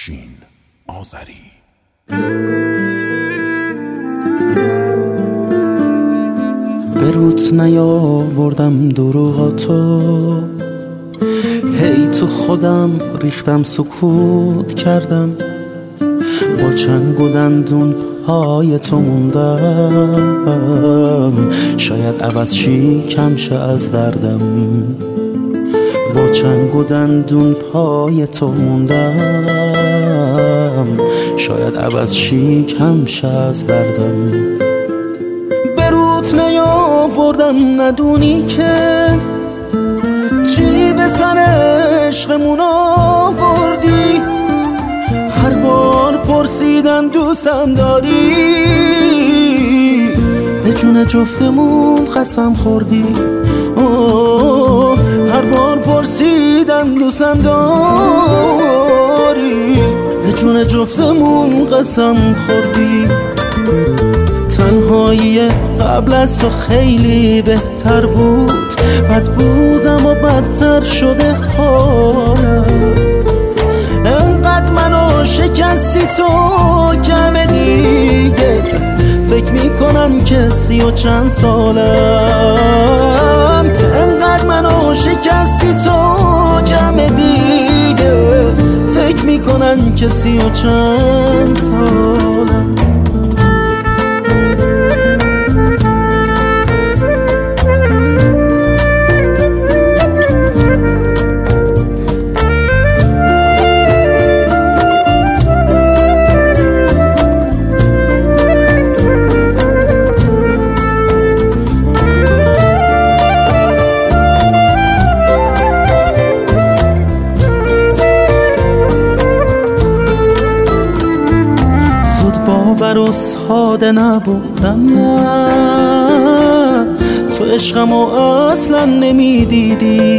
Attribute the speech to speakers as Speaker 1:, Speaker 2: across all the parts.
Speaker 1: افشین آذری.
Speaker 2: به روت نیاوردم دروغاتو، هی تو خودم ریختم سکوت کردم، با چنگ و دندون پای تو موندم، شاید عوض شیکم شه از دردم، با چنگ و دندون پای تو موندم، شاید عوض شیکم شه از دردم. به روت نیاوردم ندونی که چی به سر عشقمون آوردی، هر بار پرسیدم دوستم داری، به جون جفتمون قسم خوردی. هر بار پرسیدم دوستم داری، به جون جفتمون قسم خوردی. تنهایی قبل از تو خیلی بهتر بود، بد بودم و بدتر شده حالم. انقدر منو شکستی تو کم دیگه، فکر میکنن که 30 و چند سالم. انقدر منو شکستی تو کم دیگه، فکر میکنن که 30 و چند سالم. باور و ساده نبودم، نه تو عشقمو اصلا نمیدیدی،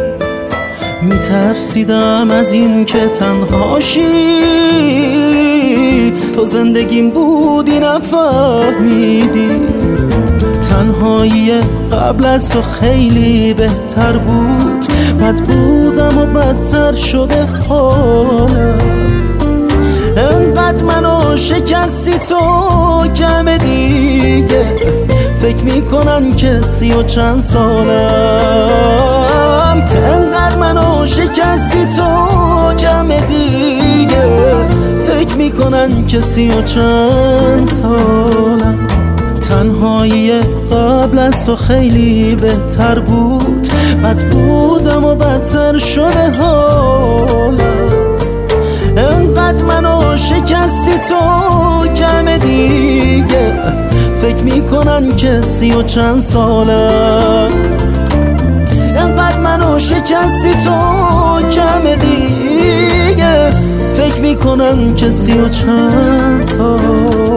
Speaker 2: میترسیدم از این که تنهاشی، تو زندگیم بودی نفهمیدی. تنهایی قبل از تو خیلی بهتر بود، بد بودم و بدتر شده حالم. انقدر منو شکستی تو کم دیگه، فکر میکنن که 30 و چند سالم. انقدر منو شکستی تو کم دیگه، فکر میکنن که 30 و چند سالم. تنهایی قبل از تو خیلی بهتر بود، بد بودم و بدتر شده حالم. انقدر منو شکستی تو کم دیگه، فکر میکنن که 30 و چند سالم. انقدر منو شکستی تو کم دیگه، فکر میکنن که 30 و چند سالم.